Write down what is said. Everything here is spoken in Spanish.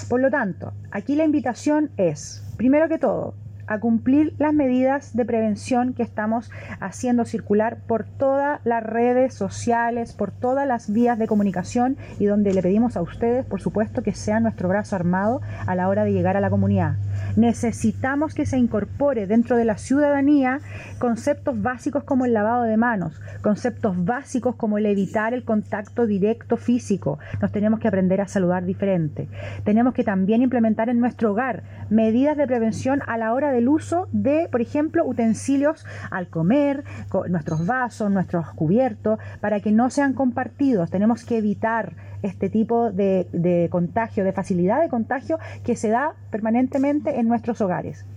Por lo tanto, aquí la invitación es, primero que todo, a cumplir las medidas de prevención que estamos haciendo circular por todas las redes sociales, por todas las vías de comunicación, y donde le pedimos a ustedes, por supuesto, que sean nuestro brazo armado a la hora de llegar a la comunidad. Necesitamos que se incorpore dentro de la ciudadanía conceptos básicos como el lavado de manos, conceptos básicos como el evitar el contacto directo físico. Nos tenemos que aprender a saludar diferente. Tenemos que también implementar en nuestro hogar medidas de prevención a la hora del uso de, por ejemplo, utensilios al comer, nuestros vasos, nuestros cubiertos, para que no sean compartidos. Tenemos que evitar este tipo de contagio, de facilidad de contagio que se da permanentemente en nuestros hogares.